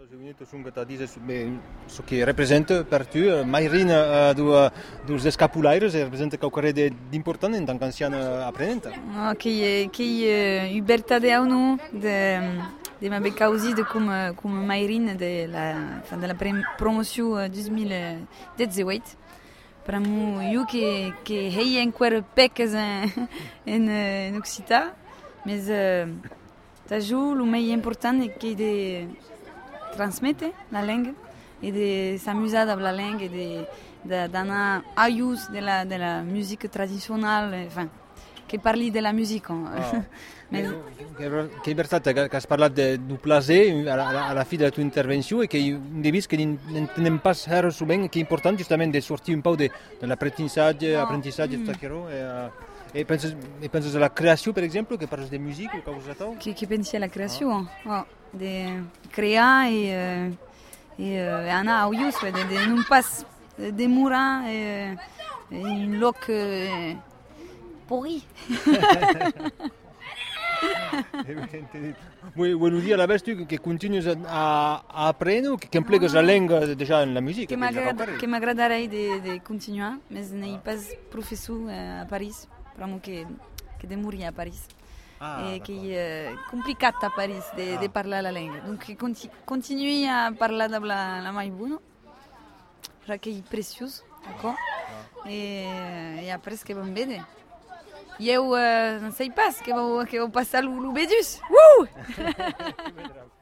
Ce qui représente per tu, Mayrin, dos escapulaires, representa qualcosa d'important en tant qu'anciana aprenenta. Che Uberta de Aunu, de ma becausi de cum Mayrin de la promotion 2018. Pramu io che hei enquer peques en Occità, mais tajou lo mai important è che de transmette la langue et de s'amuser avec la langue et d'anar aius de la musique traditionnelle, enfin, che parli de la musique. Che versata che has parlat du plaisir alla fine della tua intervenzione e che ne vis che non pas her souvent che è importante giustamente de sortir un po' dell'apprentissage e penses alla creazione per esempio che parli di musica o cosa tal? Che pensi alla creazione? De creare e anar aius de non pas demura in loc pourri. Vuol dire la tu che continui a apprendere che implica la lingua già nella musica? Che m'agradarei di continuare, ma non è pas professeur a Paris, proprio che demuri a Paris. E che è complicato a Paris di parlare la lingua. Donc continui a parlare la mai buono, perché è prezioso, ecco. E après che van bene. Eu não sei pas que vou passar o Bedus.